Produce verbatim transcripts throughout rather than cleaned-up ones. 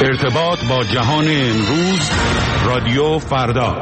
ارتباط با جهان امروز، رادیو فردا.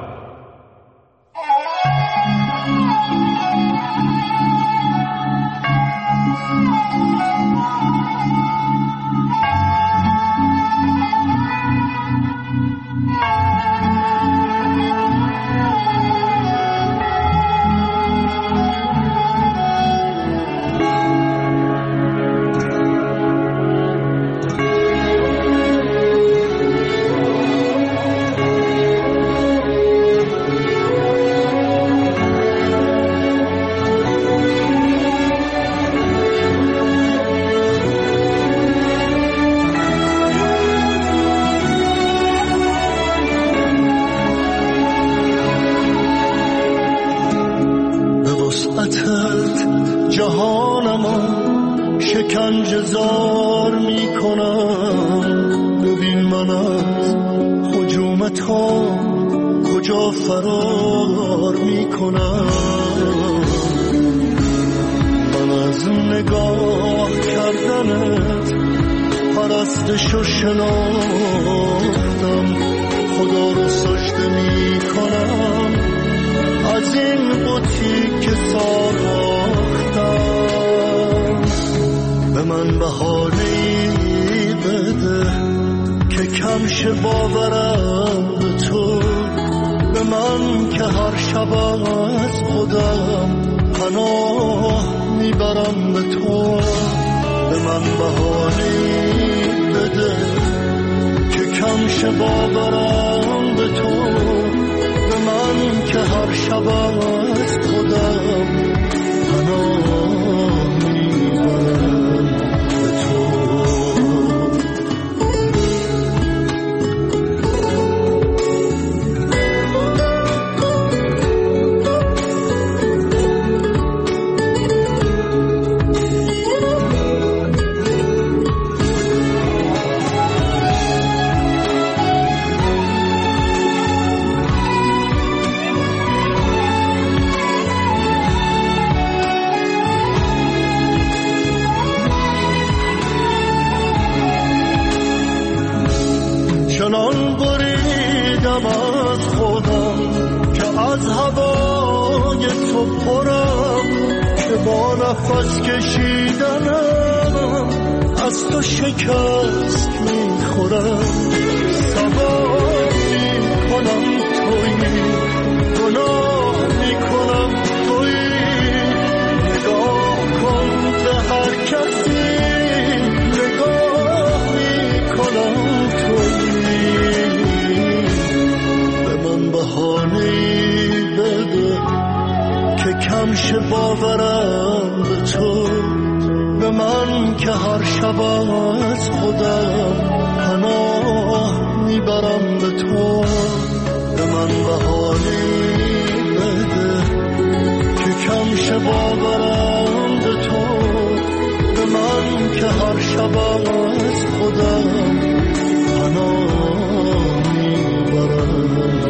شکنجه‌زار میکنم، ببین من از هجوم تو کجا فرار میکنم. من از نگاه کردنت پرستش و شناختم، خدا رو سجده میکنم از این بوتی که ساختم. به من بهانه‌ای بده که کم شه باورم به تو، به من که هر شب از خودم پناه میبرم به تو. به من بهانه‌ای بده که کم شه باورم به تو، به من که هر شب از خودم پناه میبرم. چنان بریدم از خودم که از هوای تو پرم، که با نفس کشیدنم از تو شکست میخورم. سوار میکنم تویی، گناه میکنم تویی، نگاه کن به هر کسی نگاه میکنم تویی. بهانه‌ای بده که کم شه باورم به تو، به من که هر شب از خودم پناه میبرم به تو. به من بهانه‌ای بده که کم شه باورم به تو، به من که هر شب از خودم پناه میبرم.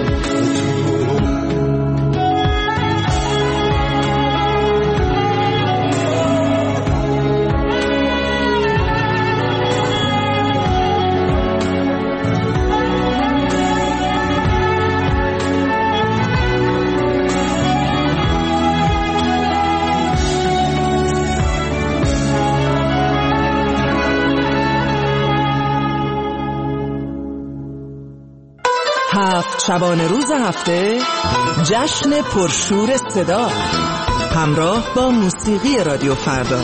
هفت شبانه روز هفته، جشن پرشور صدا، همراه با موسیقی رادیو فردا.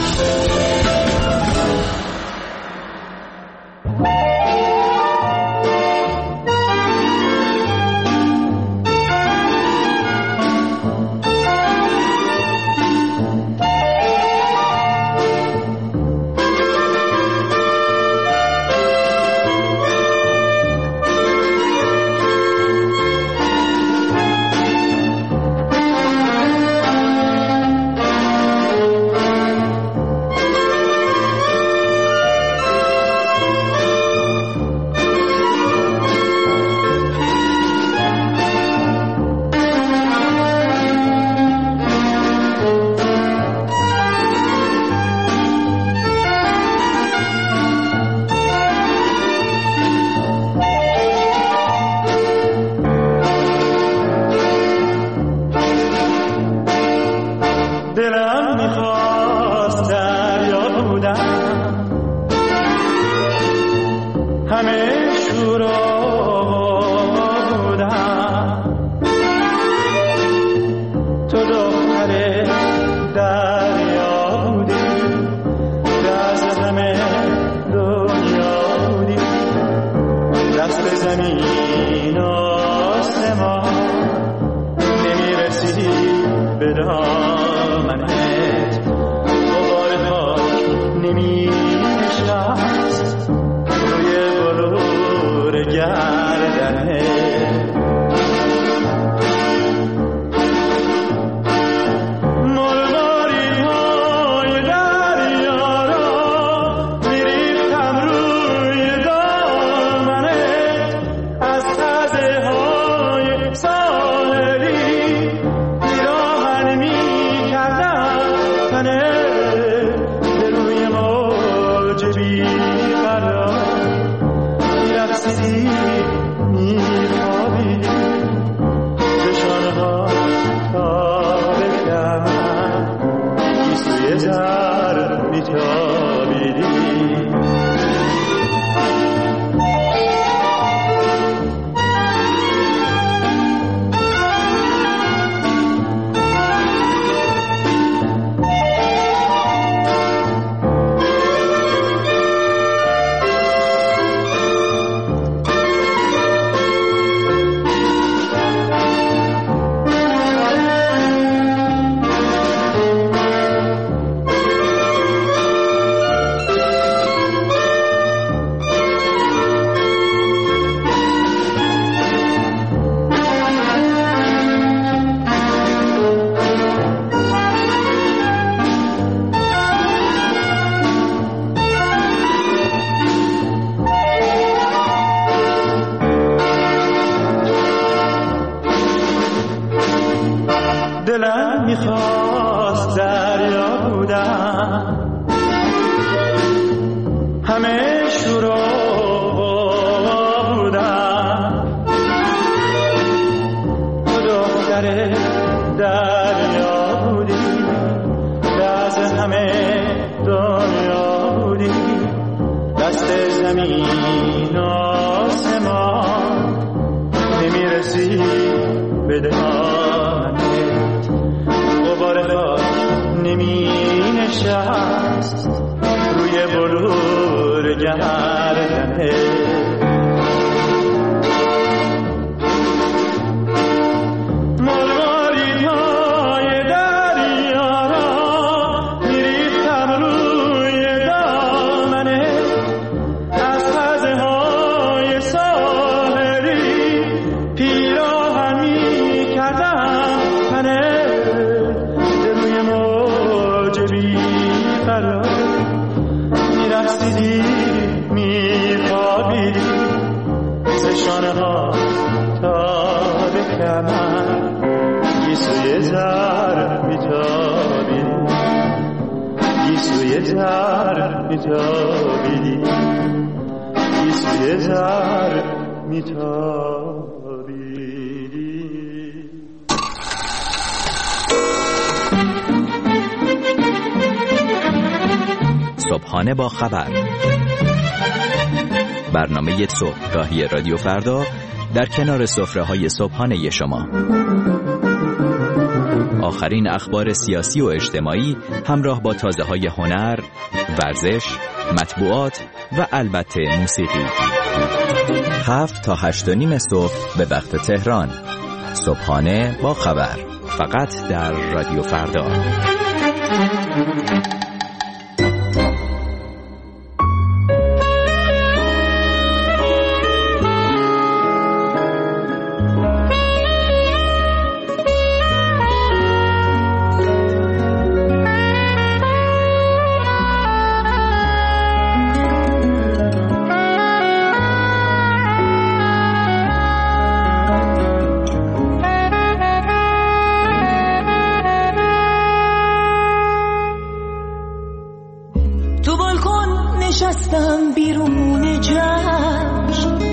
همه شورا بودم، تو دختر دریا بودی، دست همه دنیا بودی، دست زمین آسمان نمیرسی به دامنت، غبار خاک نمی‌نشست روی بلور گردنت. مروارید های دریا را میریختم روی دامنت، از تزه های ساحلی پیراهن میکردم تنت، به روی موج بی‌قرار میرقصیدی میخوابیدی، چشمانها تاب کمر گیسوی زر میتابیدی. دلم میخواست دریا بودم، همه شورا بودم، تو دختر دریا بودی، دست همه دنیا بودی، دست زمین آسمان نمیرسی به دامنت، غبار خاک نمی نشست روی بلور گردنت. مروارید های دریا را میریختم روی دامنت، از تزه های ساحلی پیراهن میکردم تنت، به روی موج بی‌قرار میرقصیدی میخوابیدی، چشمانها تاب کمر گیسوی زر میتابیدی، گیسوی زر میتابیدی، گیسوی زر میتابیدی. صبحانه با خبر، برنامه صبحگاهی رادیو فردا در کنار سفره‌های صبحانه شما. آخرین اخبار سیاسی و اجتماعی همراه با تازه‌های هنر، ورزش، مطبوعات و البته موسیقی. هفت تا هشت و نیم صبح به وقت تهران. صبحانه با خبر، فقط در رادیو فردا. نشستم بیرون جشن،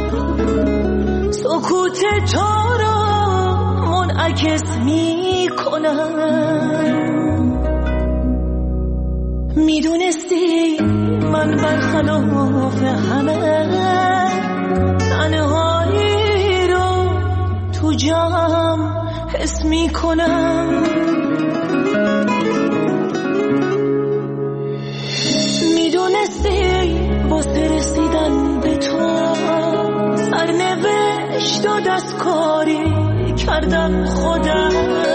سکوت تو را منعکس می کنم. میدونستی من برخلاف همه تنهایی رو تو جام حس می کنم. میدونستی واسه رسیدن به تو سرنوشت و دستکاری کردم خودم.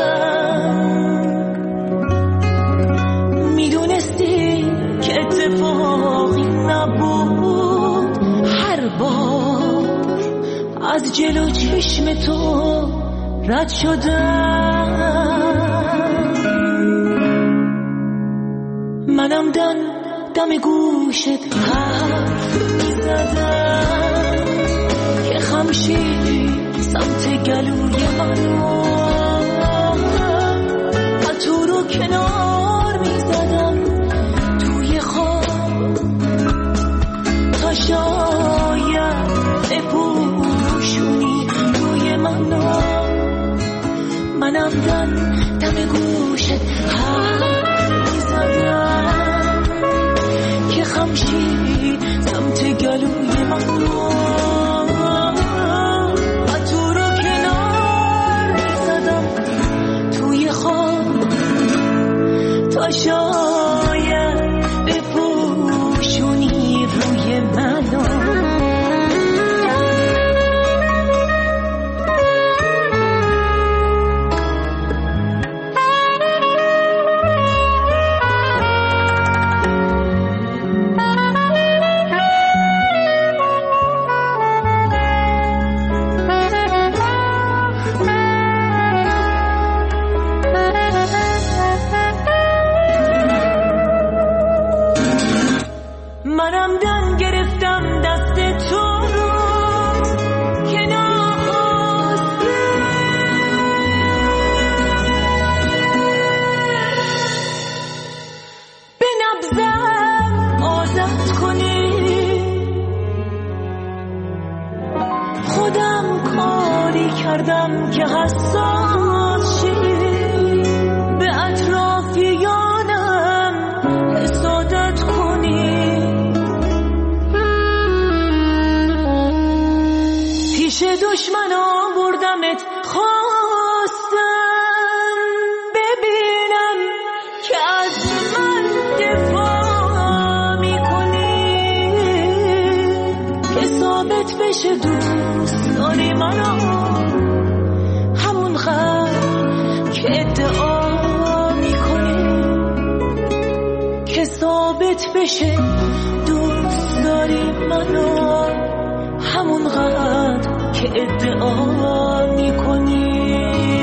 میدونستی که اتفاقی نبود هر بار از جلو چشم تو رد شدم. منم دن دم گوشت حرف میزدم که خمشید سمت گلوی منو تو رو کنار میزدم توی خواب تا شاید بپوشونی روی منو. منم دن دم گوشت حرف میزدم که خمشید سمت گلوی منو تو رو کنار میزدم توی خواب تا شاید بپوشونی روی منو. کردم که حساس شی به اطرافیانم حسادت کنی. پیش دشمنان بردمت خواستم ببینم که از من دفاع میکنی که ثابت بشه دوست داری منو که ادعا میکنی که ثابت بشه دوست داری منو همونقدر که ادعا میکنی.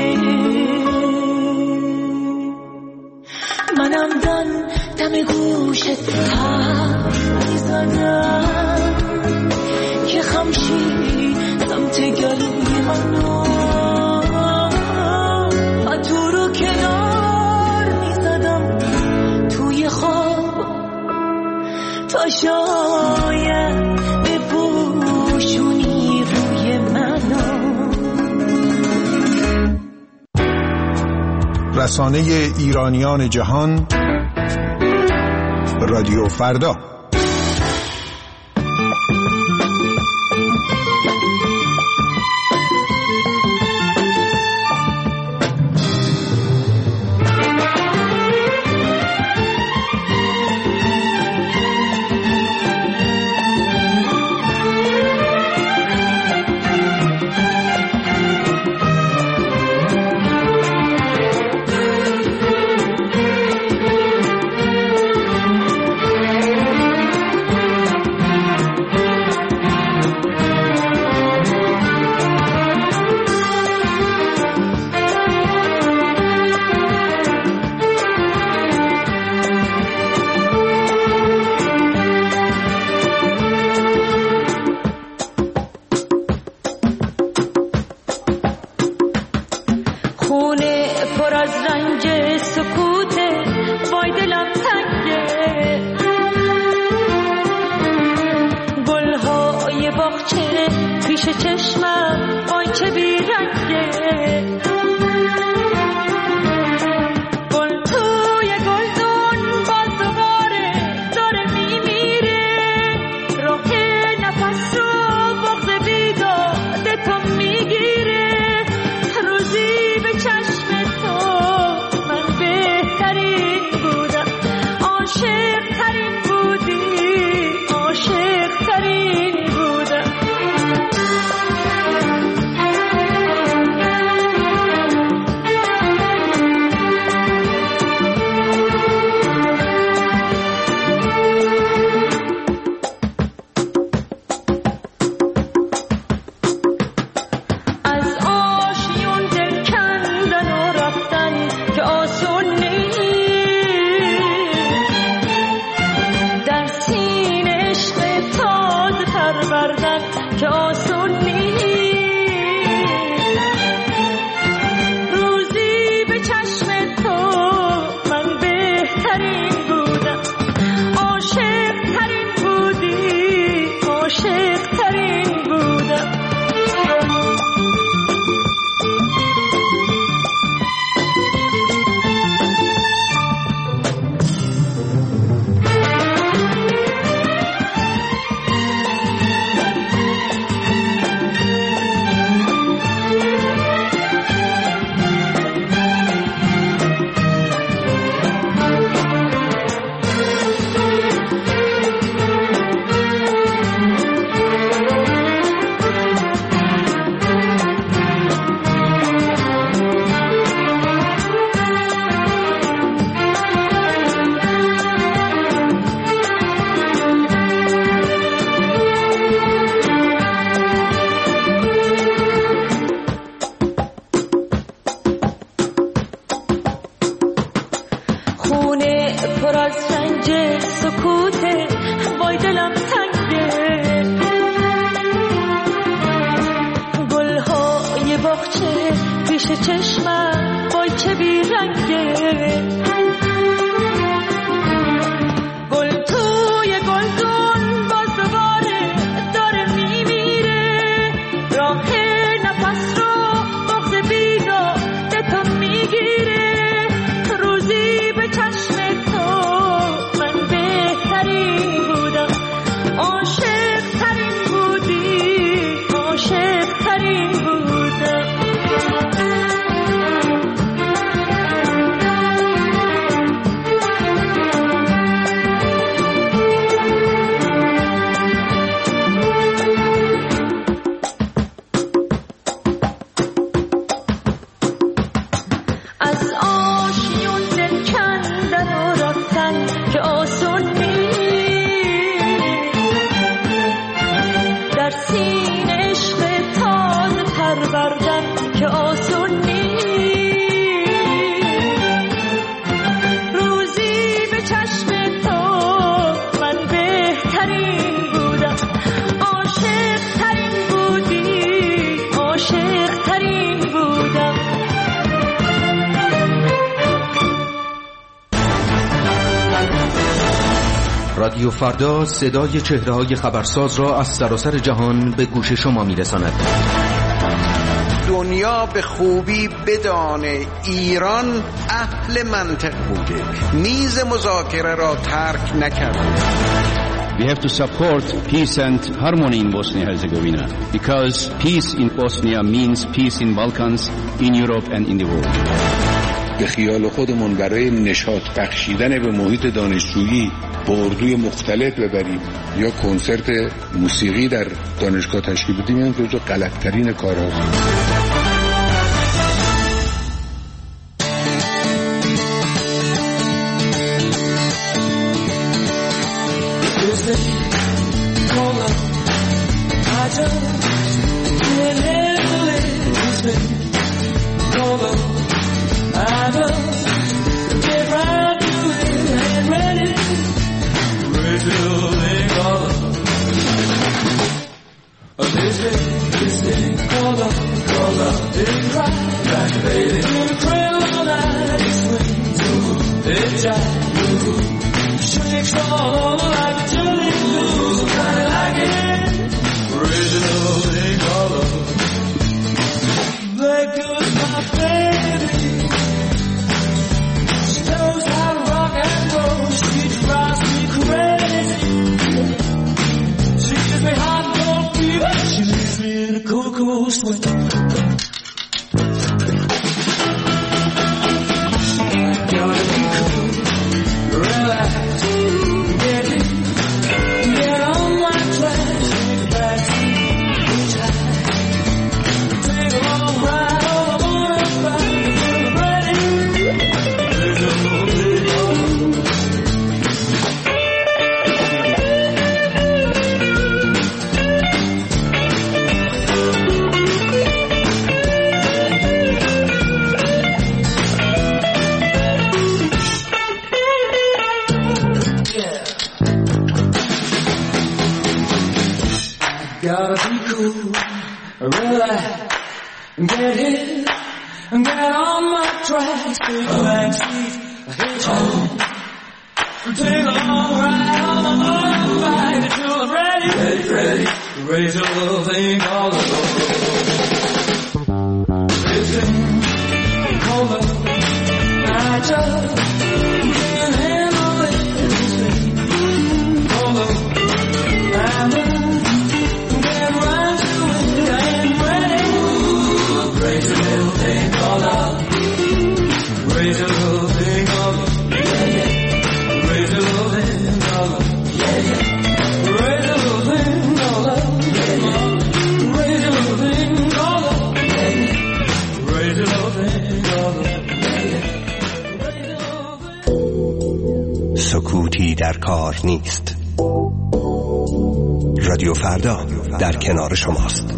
منم دن دم گوشت حرف میزدم که خمشید سمت گلوی منو تو رو کنار میزدم توی خواب تا شاید بپوشونی روی منو. رسانه ایرانیان جهان رادیو فردا. پروردن که آسون نیست. روزی به چشم تو من بهترین بودم، عاشق ترین بودی، عاشق ترین بودم. رادیو فردا صدای چهره‌های خبرساز را از سراسر جهان به گوش شما می‌رساند. دنیا به خوبی بدانه ایران اهل منطق بوده، میز مذاکره را ترک نکرده. We have to support peace and harmony in Bosnia-Herzegovina because peace in Bosnia means peace in Balkans, in Europe and in the world. به خیال خودمون برای نشاط بخشیدن به محیط دانشجویی اردوی مختلط ببریم یا کنسرت موسیقی در دانشگاه تشکیل بدیم، این جزو غلط‌ترین کارهاست. Gotta be cool, relax, get hit, get on my tracks, take a back seat, hitchhike, take a long ride on the motorbike until I'm ready, ready, ready, to raise a little thing called a love. This thing called love, I just can't handle it. This thing called love, I'm raise a little thing called love. Raise a little thing called love. Yeah, yeah. Raise a little thing called love. Yeah, yeah. Raise a little thing called love. Yeah, yeah. Raise a little thing called love. Yeah, yeah. Raise a little thing called love. Yeah, yeah. سکوتی در کار نیست. رادیو فردا در کنار شماست.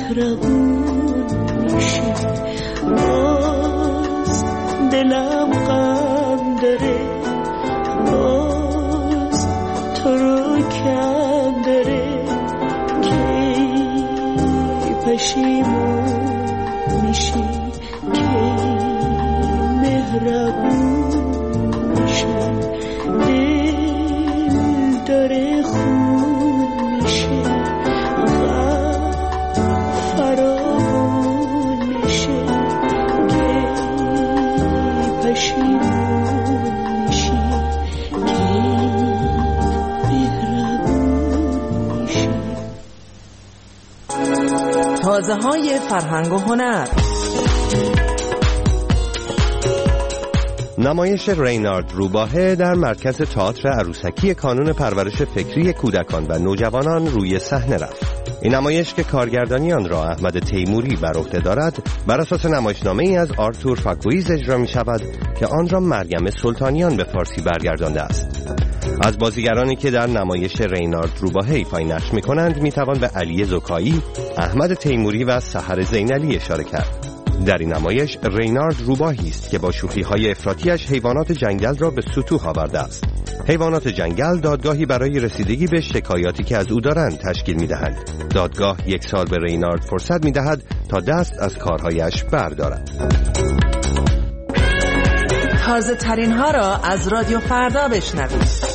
مهربون میشه. باز دلم غم داره، باز تو رو کم داره، کی پشیمون میشی، کی مهربون میشه. دل داره خون میشه، غم فراوون میشه، کی پشیمون میشی، کی مهربون میشه. تازه های فرهنگ و هنر. نمایش رینارد روباهه در مرکز تئاتر عروسکی کانون پرورش فکری کودکان و نوجوانان روی صحنه رفت. این نمایش که کارگردانی آن را احمد تیموری بر عهده دارد، بر اساس نمایشنامه‌ای از آرتور فاکویز اجرا می شود که آن را مریم سلطانیان به فارسی برگردانده است. از بازیگرانی که در نمایش رینارد روباهه ایفای نقش می کنند می توان به علی زکایی، احمد تیموری و سحر زینالی اشاره کرد. در این نمایش رینارد روباهی است که با شوخی‌های افراطیش حیوانات جنگل را به سطوح آورده است. حیوانات جنگل دادگاهی برای رسیدگی به شکایاتی که از او دارند تشکیل می‌دهند. دادگاه یک سال به رینارد فرصت می‌دهد تا دست از کارهایش بردارد. تازه ترین ها را از رادیو فردا بشنوید.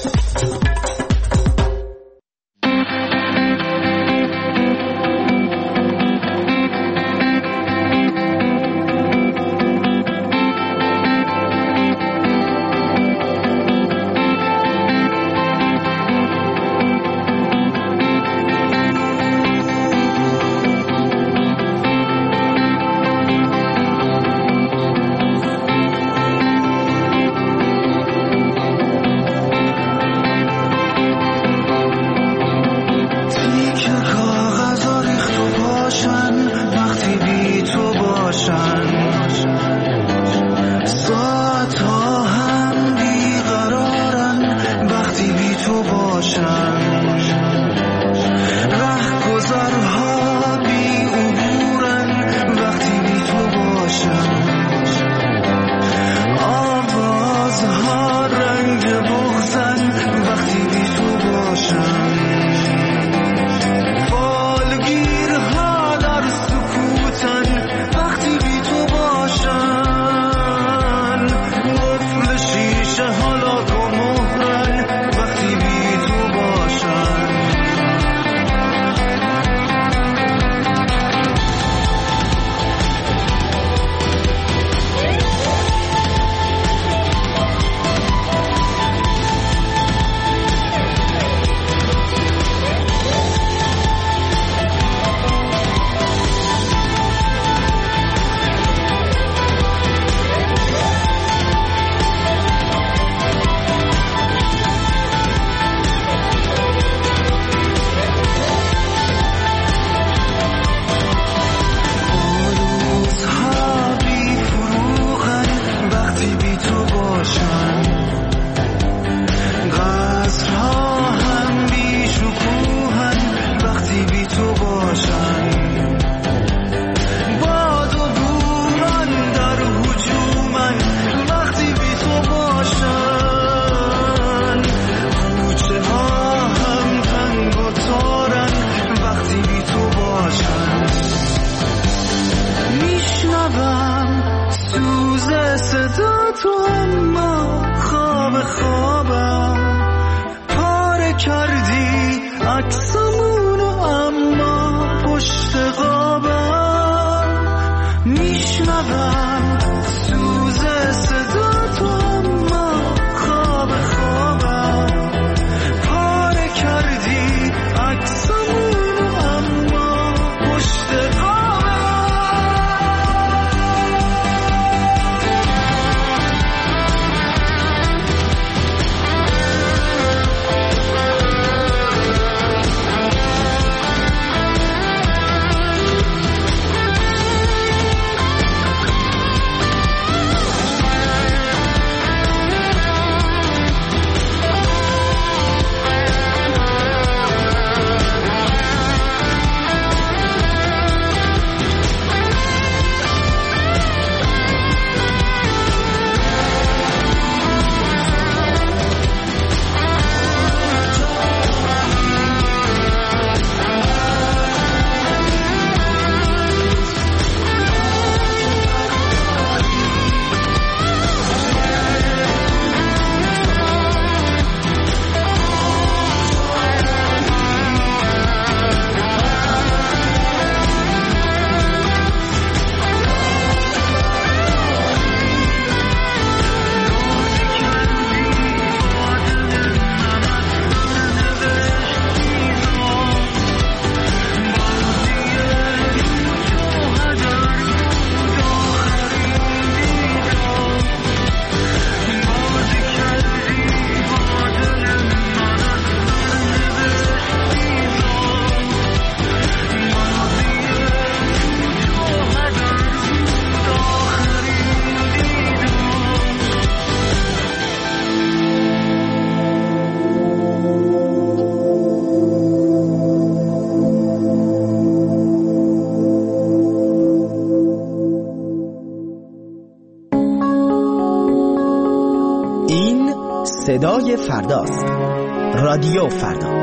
صدای فرداست. رادیو فردا.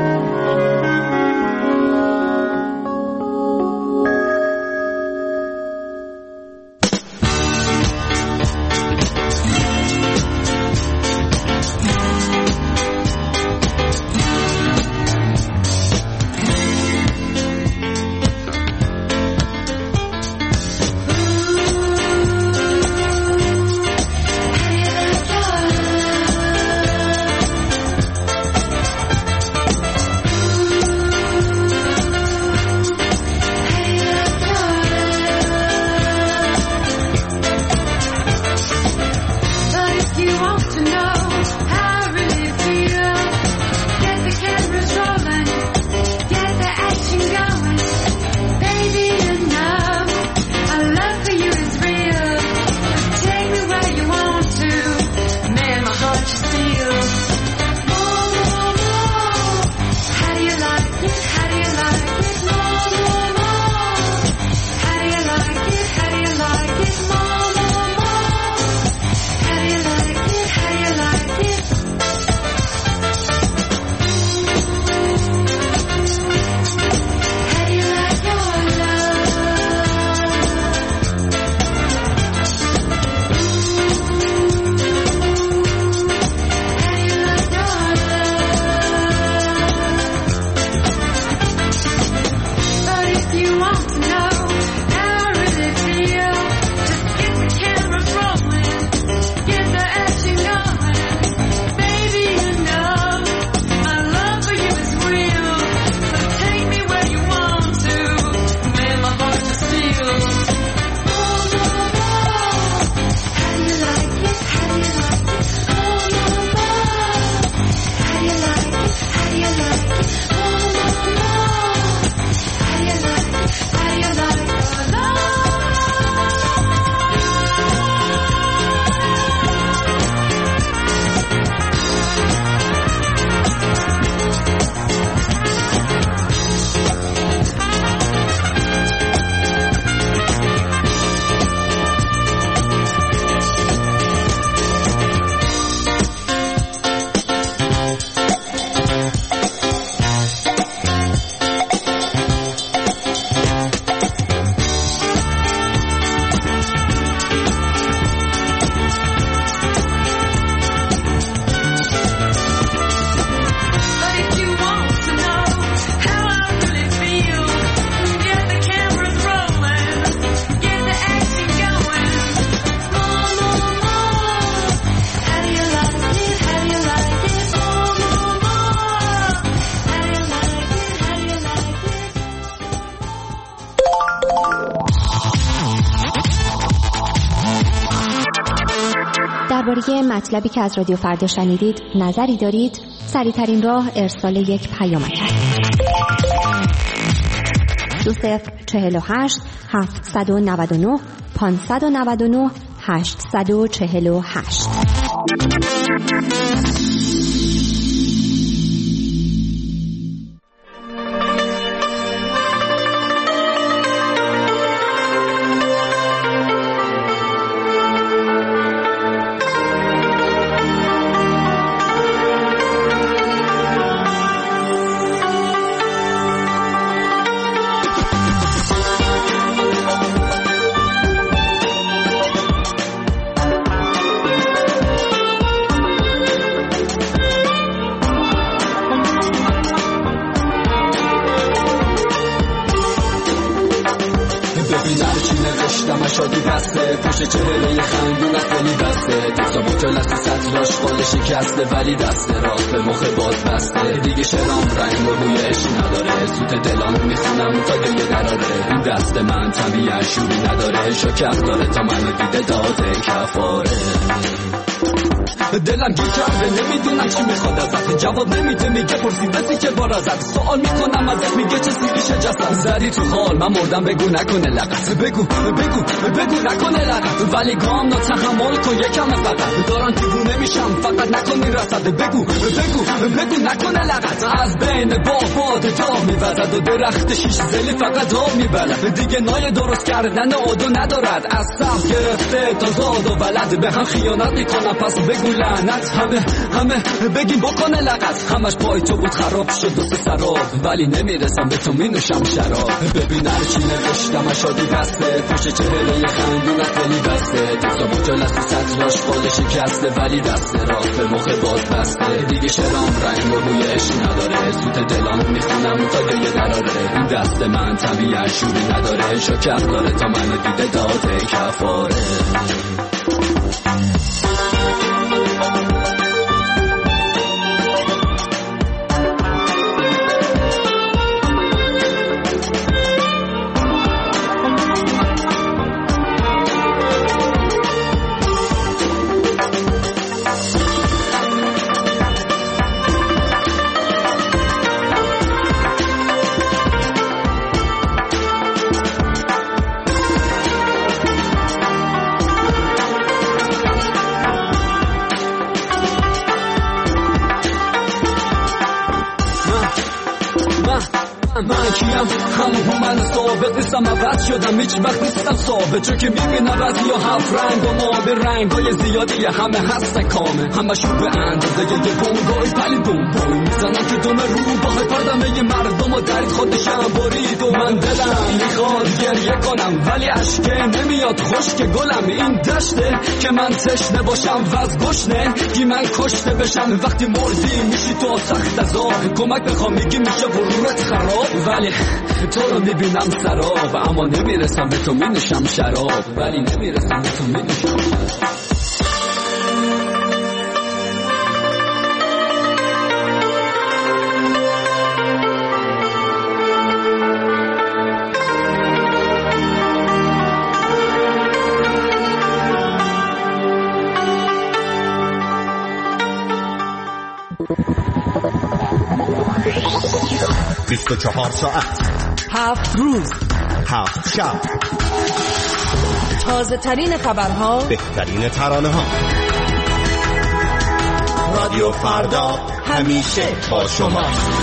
درباره مطلبی که از رادیو فردا شنیدید نظری دارید؟ سریع‌ترین راه ارسال یک پیامک است. دو صفر چهل و هشت هفتصد و نود و نه پانصد و نود و نه هشتصد و چهل و هشت. شادی بسته پشت چهره خندون از دلی بسته دستا بوتل از سطلاش خال شکسته ولی دست راست به مخ باز بسته دیگه شرام رنگ و بویش نداره سوت دلانو میخونم تا گله دراره این دست من طبیعه شوری نداره شکر داره تا منو دیده داده کفاره دلم گیر کرده نمیدونم چی میخواد ازت جواب نمیده میگه پرسیدتی که بار ازت سوال میکنم ازت میگه چه سیریشه جسد زدی تو حال من مردم بگو نکنه لغت بگو بگو بگو نکنه لغت ولی گام نا تحمل کن یکم فقط دارن دیوونه میشم فقط نکنی رسد بگو بگو بگو نکنه لغت از بین با باد تا میوزد و درخت شیش زلی فقط آب میبلد دیگه نای درست کردن عادو ندارد از سب گرفته تا زاد و ولد به هم خیانت میکنم پس بگو لعنت همه همه بگیم بکنه لغت همش پای تو بود خراب شد دوست سراب ولی نمیرسم به تو مینوشم شراب ببین هرچی نوشتم شادی بسته پشت چهره خندون خیلی بسته دوستا با جلسه سطراش فال شکسته ولی دست راست به مخ باز بسته دیگه شرام رنگ و روی عشق نداره سوت دلام میخونم تا گریه دراره این دست من طبیعت شوری نداره شکر داره تا منو دیده داده کفاره من کیم همون من ثابت نیستم عوض شدم هیچ وقت نیستم ثابت چون که میبینم از یا هفت رنگ و ما به رنگ های زیادی همه هستن کامه همه شو به اندازه یه بونگای پلی بوم بوم میزنم که دوم رو باه پردمه یه مردم و درید خودشم برید و من دلم میخواد گریه کنم ولی عشقه نمیاد خشک گلم این دشته که من تشنه باشم و از گشنه گی من کشته بشم وقتی مردی میشی تو سخت عذاب کمک بخوام میگی میشه غرورت خراب ولی تو رو میبینم سراب اما نمیرسم به تو مینوشم شراب ولی نمیرسم به تو مینوشم شراب بیست و چهار ساعت هفت روز هفت شب تازه ترین خبرها بهترین ترانه ها رادیو فردا همیشه با شما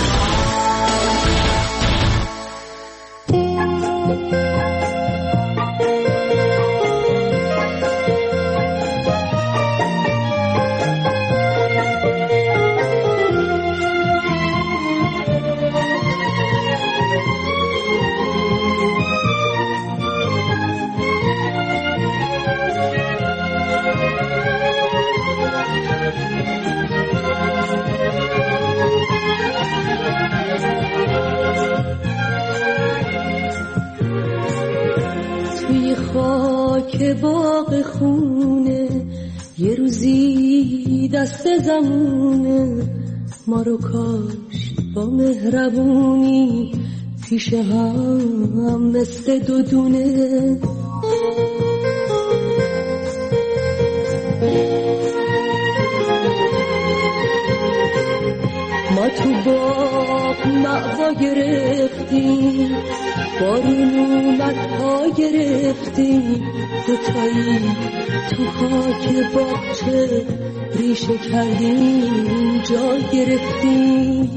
که باغ خونه یه روزی دست زمونه ما رو کاش با مهربونی پیش هم مثل دو دونه ما تو باغ مأوا گرفتیم بارون اومد پا گرفتیم دوتایی تو خاک باغچه ریشه کردیم جا گرفتیم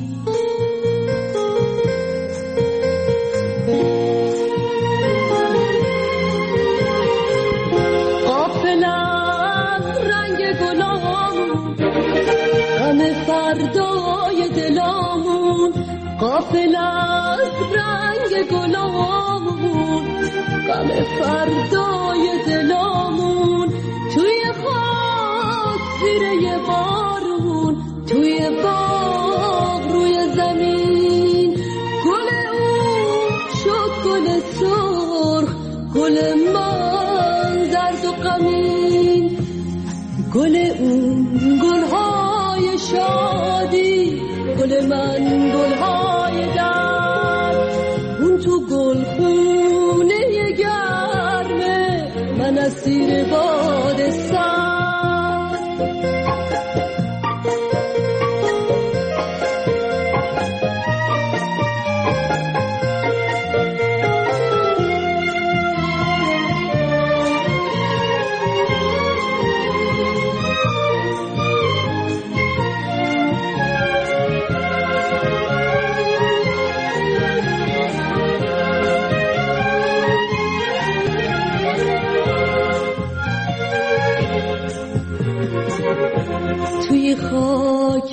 غافل از رنگ گلامون غم فردای دلامون غافل از رنگ گلامون غم فردای دلامون توی خاک زیر یه بارون توی باغ روی زمین گل اون شد گل سرخ گل من درد و غمین گل اون گلهای شادی گل من گلهای درد اون تو گل خونه گرمه من اسیر باد سرد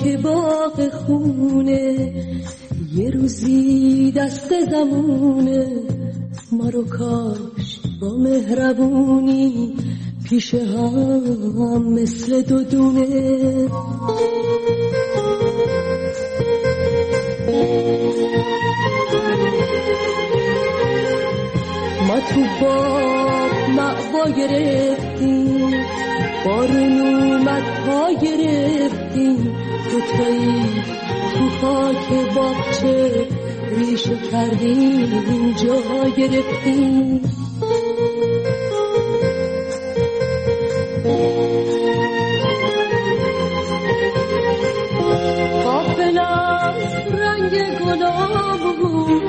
خاک باغ خونه یه روزی دست زمونه ما رو کاشت با مهربونی پیش هم مثل دو دونه. ما تو باغ معوا گرفتیم بارون اومد پا گرفتیم دوتایی تو خاک باغچه ریشه کردیم جا گرفتیم. غافلم رنگ گلامون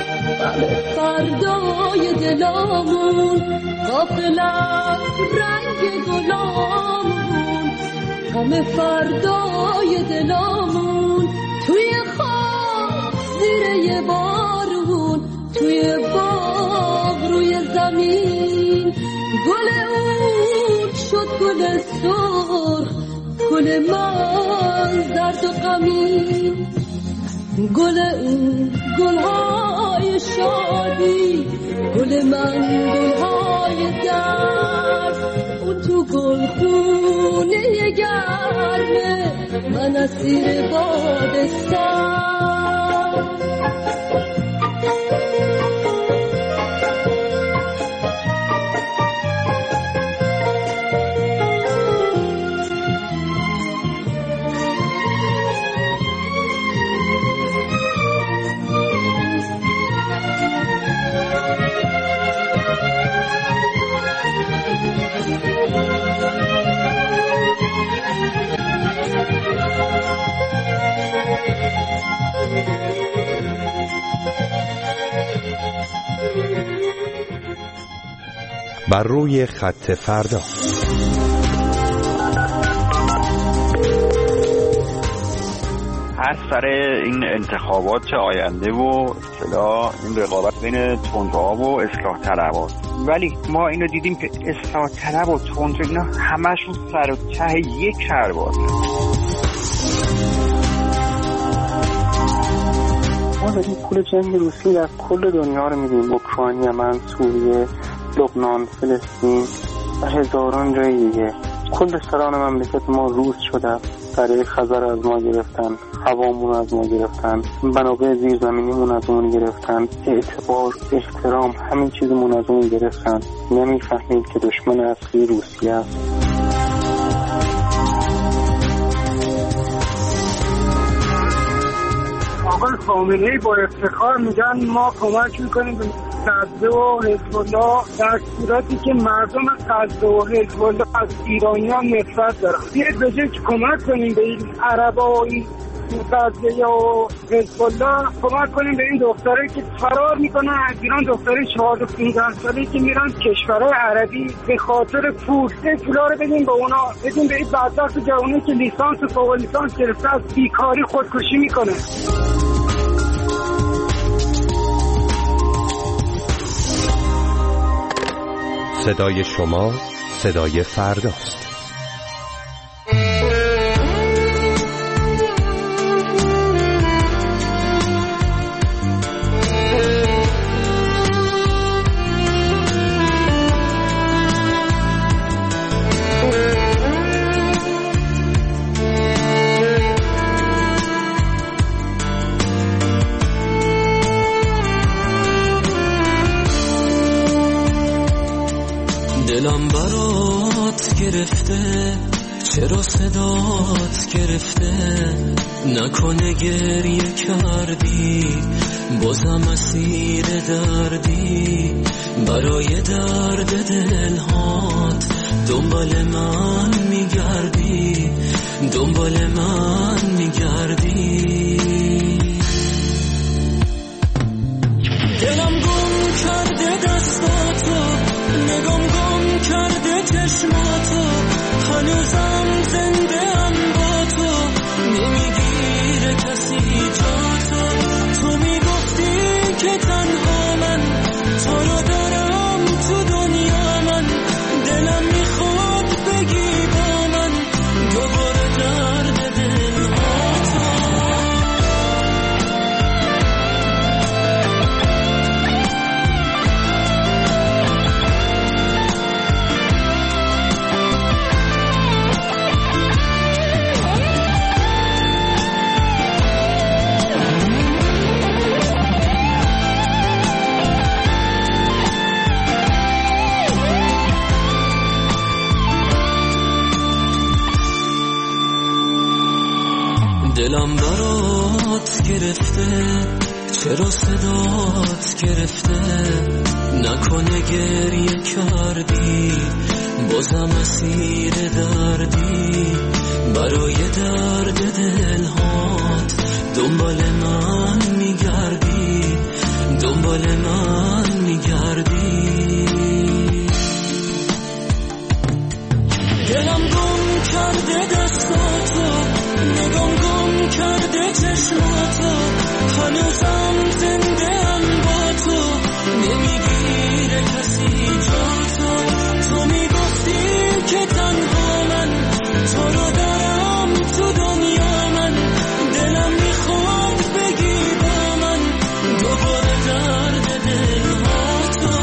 فردای دلامون غافلم رنگ گلامون همه فردای دلامون توی خاک زیر یه بارون توی باغ روی زمین گل اون شد گل سرخ گل من درد و غمین گل اون گلهای شادی گل من گلهای درد اون تو گل خونه گرمه من اسیر باد سرد. بر روی خط فردا. هر سر این انتخابات آینده و اصطلاح این رقابت بین تندروها و اصلاح طلبها، ولی ما اینو دیدیم که اصلاح طلب و تندرو اینا همشون سر و ته یک کرباس. ما داریم پول جنگ روسیه در کل دنیا رو میدیم، اوکراین، یمن، سوریه، لبنان، فلسطین و هزاران جای دیگه. کل سران مملکت ما روس شده، دریای خزر از ما گرفتن، هوامون از ما گرفتن، منابع زیرزمینیمون از اون گرفتن، اعتبار، احترام، همین چیزمون از اون گرفتن. نمیفهمیم که دشمن اصلی روسیه است. آقای خامنه‌ای با افتخار میگن ما کمک میکنیم به غزه و حزب الله، در صورتی که مردم غزه و حزب الله از ایرانیان نفرت دارن. بیاید به جای که کمک کنیم به این عربا و این غزه و حزب الله، کمک کنیم به این دختره که فرار میکنن از ایران، دختره چهارده پانزده ساله که میرن کشورهای عربی به خاطر پول. این پولا رو بدیم به اونا، بدیم به این بدبخت جوانی که لیسانس و فوق لیسانس گرفته از بیکاری خودکشی میکنه. صدای شما صدای فرداست. دلم برات گرفته، چرا صدات گرفته، نکنه گریه کردی بازم اسیر دردی، برای درد دلهات دنبال من میگردی، دنبال من میگردی. دلم گم کرده دستاتو، نگام گم کرده چشماتو، هنوزم زنده ام با تو، نمیگیره کسی جاتو. تو میگفتی که تنها من تو رو دارم تو دنیا، من دلم میخواد بگی با من دوباره درد دلهاتو. گرفته، چرا صدات گرفته، نکنه گریه کردی، بازم اسیر دردی، برای درد دلهات دنبال من میگردی، دنبال من میگردی. دلم گم کرده دستاتو، نگام گم کرده چشماتو، هنوزم زنده ام با تو، نمیگیره کسی جاتو. تو میگفتی که تنها من تو رو دارم تو دنیا، من دلم میخواد بگی با من دوباره درد دلهاتو.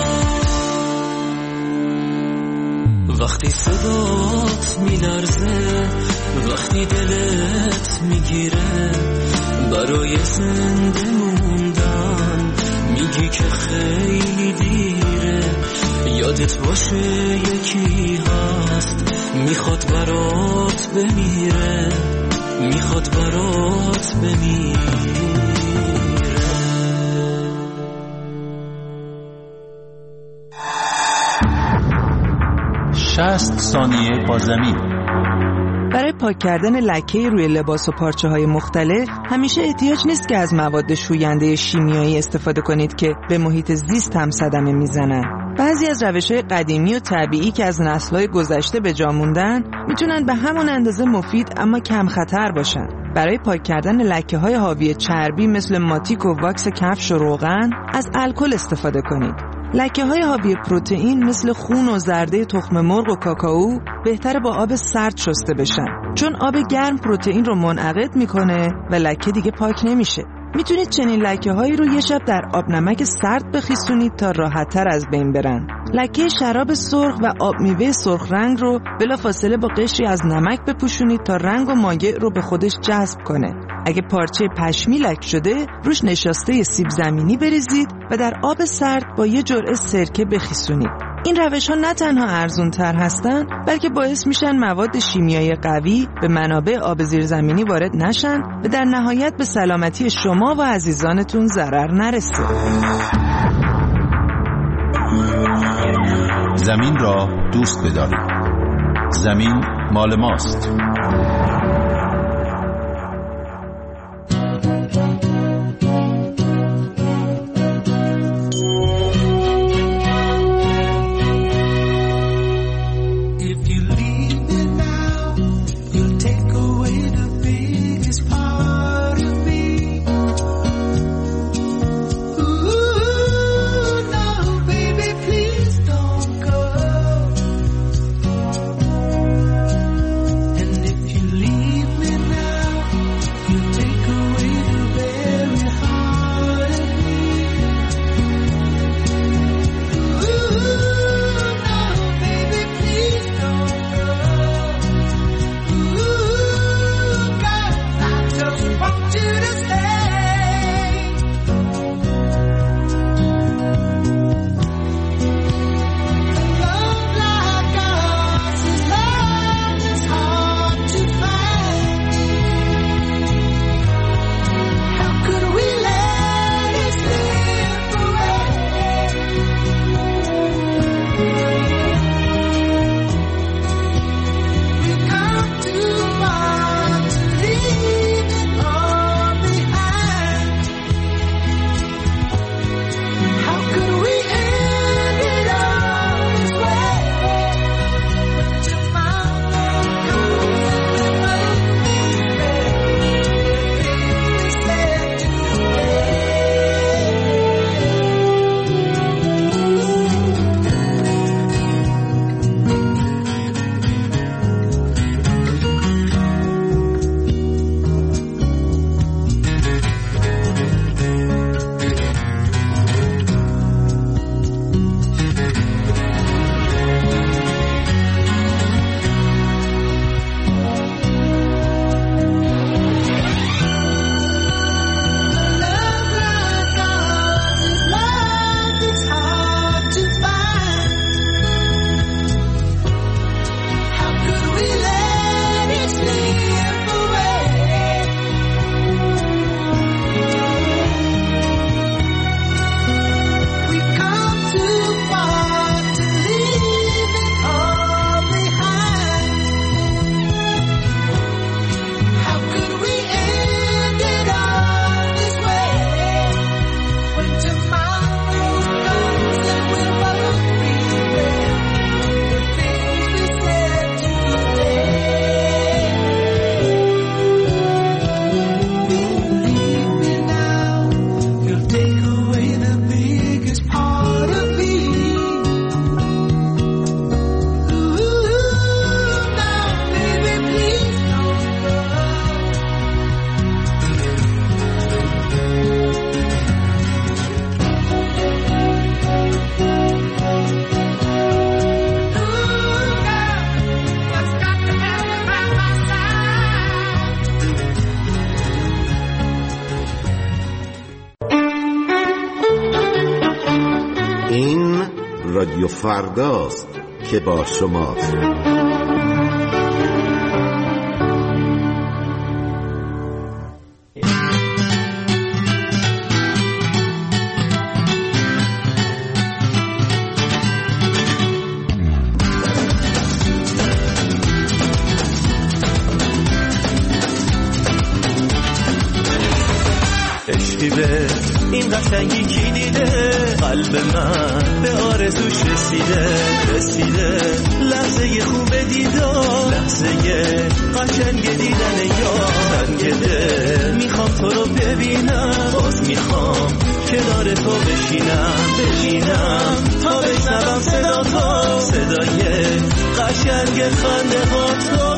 وقتی صدات میلرزه، وقتی دلت میگیره، برای زنده موندن میگی که خیلی دیره. یادت باشه یکی هست میخواد برات بمیره، میخواد برات بمیره. شصت ثانیه با زمین. برای پاک کردن لکه روی لباس و پارچه های مختلف همیشه احتیاج نیست که از مواد شوینده شیمیایی استفاده کنید که به محیط زیست هم صدمه میزنن. بعضی از روش‌های قدیمی و طبیعی که از نسل‌های گذشته به جا موندن میتونن به همون اندازه مفید اما کم خطر باشن. برای پاک کردن لکه‌های حاوی چربی مثل ماتیک و واکس کفش و روغن از الکل استفاده کنید. لکه‌های حاوی پروتئین مثل خون و زرده تخم مرغ و کاکائو بهتره با آب سرد شسته بشن، چون آب گرم پروتئین رو منعقد میکنه و لکه دیگه پاک نمیشه. میتونید چنین لکه‌هایی رو یه شب در آب نمک سرد بخیسونید تا راحت‌تر از بین برن. لکه شراب سرخ و آب میوه سرخ رنگ رو بلافاصله با قشری از نمک بپوشونید تا رنگ و مایع رو به خودش جذب کنه. اگه پارچه پشمی لک شده، روش نشاسته سیب زمینی بریزید و در آب سرد با یه جرعه سرکه بخیسونید. این روش ها نه تنها ارزون تر هستن، بلکه باعث میشن مواد شیمیایی قوی به منابع آب زیرزمینی وارد نشن و در نهایت به سلامتی شما و عزیزانتون ضرر نرسه. زمین را دوست بدارید. زمین مال ماست. رادیو فرداست که با شماست. این قشنگی کی دیده قلب من به آرزوش رسیده رسیده لحظه خوب دیدار لحظه قشنگ دیدن یار دل میخوام تو رو ببینم باز میخوام کنار تو بشینم بشینم تا بشنوم صدا تو صدای قشنگ خنده ها تو